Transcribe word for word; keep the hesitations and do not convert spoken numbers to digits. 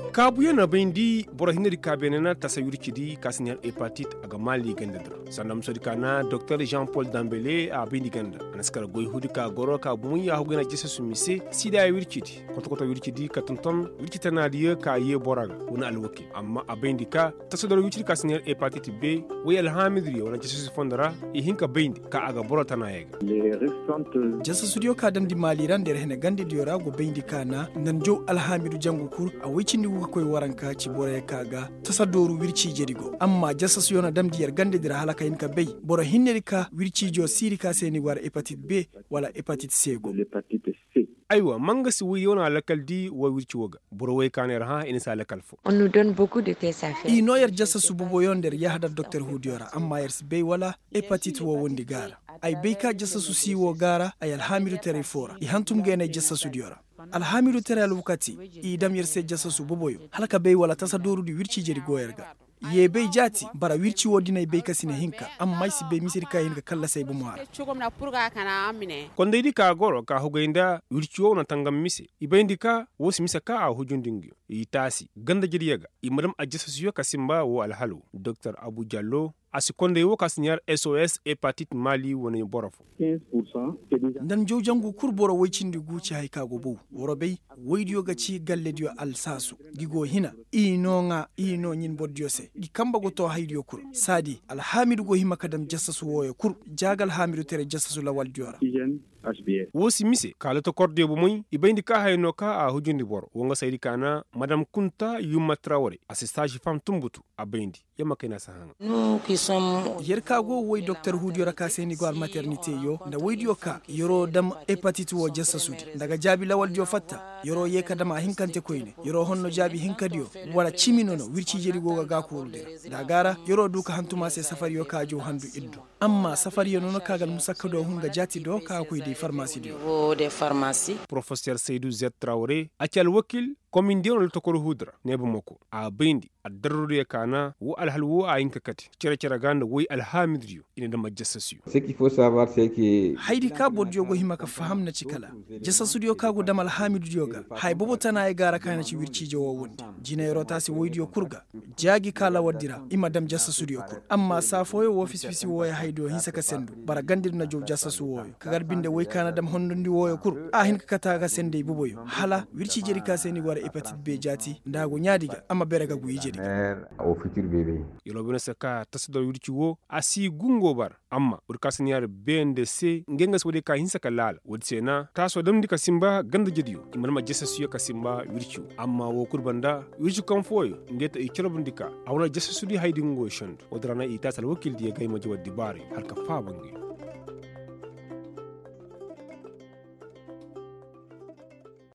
kabu yana bindi bora hinari kabenena tasayuri chidi kasinyal hepatite aga mali gandadra sanam sodikana Docteur Jean-Paul Dambélé a bindi ganda anaskara goy hudika goro ka bumuy ya hugena jessa sumise sida wirchidi koto koto wirchidi katonton wirchitana diye ka ye boraga wona alwaki amma a bindi ka tasadoro wirchidi kasinyal hepatite B way alhamidri wala jessa fondara e hinka bindi ka aga borotana yega jessa studio ka dandi mali rander hene gandi diora go bindi kana nanjo alhamidu jangu kur a wicindi koy waranka ci bore kaga tasadoru wirci jerigo amma jassas yona damdiyar gande dira halaka yin ka bay boro hinneri ka wirci jo siri ka seni war hepatite B wala hepatite C go aywa manga si wi yona lakal di wa wirci woga boro way kaner ha ina sa lakal fo on nous donne beaucoup de tests à faire i no yer jassas bubo yonder yahda docteur hudiora amma yer B wala hepatite wo wondi gara ay bay ka jassasu si wo gara ay alhamidu tere fora i hantum gene jassasu diora alhamidu tere alwukati i dam yer se jassasu boboyo halaka bay wala tasadoru di wirci jeri goyerga ye bay jati bara wirci wodinay bay kasine hinka amma si bay misiri kay hinka kala say bu moara konde di ka goro ka hugenda wirci wona tangam mise ibendi ka wosi misa ka a hujundingi i tasi ganda jeri yaga i madam ajassasu yo kasimba wo alhalu Docteur Abou Diallo asikonde wo kasinyar S O S hepatite Mali woni borofo ndan jow jangu kurboro waycindi guci hay kago bow woro bey waydiyo gaci galle diyo alsasu gigo hina inonga ino nyin boddiyo se di kamba go to haydiyo kur sadi alhamidu go hima kadam jassasu woyo kur jagal hamidu tere jassasu lawal diora wosi mise kala to korde bu muy ibendi ka hayno ka a hujundi bor wonga saydi kana madame Kunta Yuma Traoré assistage femme tumbutu abendi yama kena sahanga nous qui sommes yer kago woy docteur hudiora ka seni go al maternité yo nda waydiyo ka yoro dam hepatite wo jassasudi daga jabi lawal dio fatta yoro ye kadama hinkante koyne yoro honno jabi hinkadiyo wala chiminono wirci jeri goga ga ko wulde dagara yoro duka hantuma se safari yo kajo handu iddu amma safari yo nono kagal musakkado hunga jati do ka koy di pharmacie dio des pharmacies professeur Seydou Z Traoré acal wakil komin diyon to ko hudra nebu moko a bindi adarru kana wo alhalwo a yinka kati cire cire ganda woy alhamidriyo ina da majassasu ce qu'il faut savoir c'est que haydi ka bodjo go himaka fahamna cikala jassasu dio kago damal hamidu dioga hay bobo tana e gara kana ci wirci jo wondi jina yorota si woydiyo kurga jagi kala wadira ima dam jassasu dio kur amma safoyo wo fisfisi woya haydo hisaka sendu bara gandir na jo jassasu woyo kagar binde woy kana dam hondondi woyo kur a hinka kata ga sende boboyo hala wirci jeri ka seni war hepatite B jati ndago nyaadiga amma berega gu yijedi au futur bébé yolo bina saka tasdo wirci wo asi gungo bar amma urkasniyar B N D C ngengas wode ka hinsa kalala wodi sena taso dam dika simba ganda jediyo imarma jassasu ka simba wirci amma wo kurbanda wirci konfoyo ngeta e kirabundika awna jassasu di haydingo shond wodrana ita sal wakil di gayma jawdi bari halka fa bangi